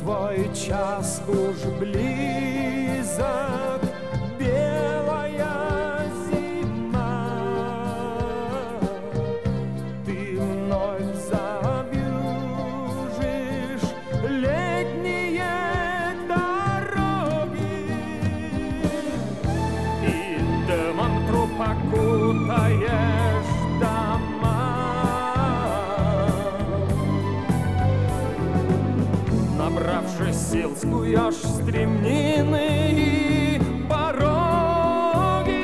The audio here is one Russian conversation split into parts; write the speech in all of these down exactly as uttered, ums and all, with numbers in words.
твой час уж близок, белая зима. Ты вновь завьюжишь летние дороги и дымом труп окутаешь дома. Набравшись сил, скуешь стремнины и пороги.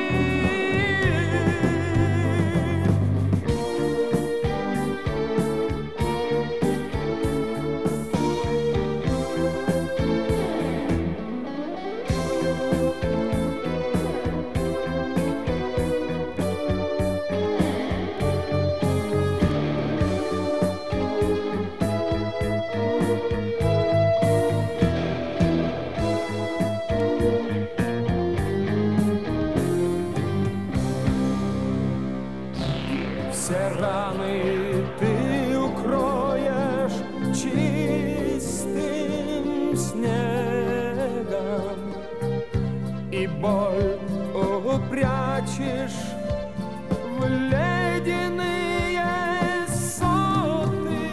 Все раны ты укроешь чистым снегом, и боль упрячешь в ледяные соты.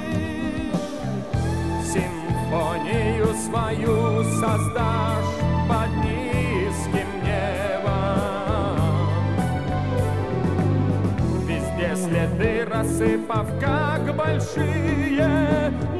Симфонию свою создашь под низким небом, везде следы рассыпав, как большие